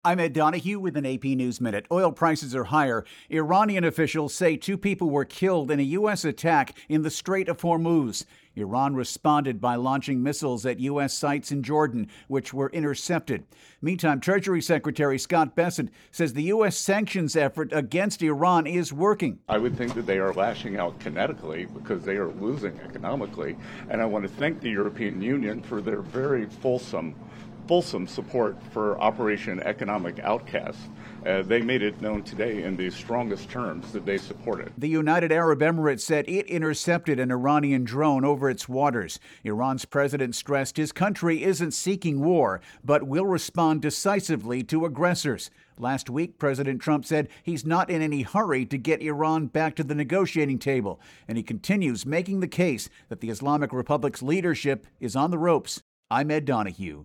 I'm Ed Donahue with an AP News Minute. Oil prices are higher. Iranian officials say 2 people were killed in a U.S. attack in the Strait of Hormuz. Iran responded by launching missiles at U.S. sites in Jordan, which were intercepted. Meantime, Treasury Secretary Scott Bessent says the U.S. sanctions effort against Iran is working. I would think that they are lashing out kinetically because they are losing economically. And I want to thank the European Union for their very fulsome support for Operation Economic Outcast. They made it known today in the strongest terms that they support it. The United Arab Emirates said it intercepted an Iranian drone over its waters. Iran's president stressed his country isn't seeking war, but will respond decisively to aggressors. Last week, President Trump said he's not in any hurry to get Iran back to the negotiating table, and he continues making the case that the Islamic Republic's leadership is on the ropes. I'm Ed Donahue.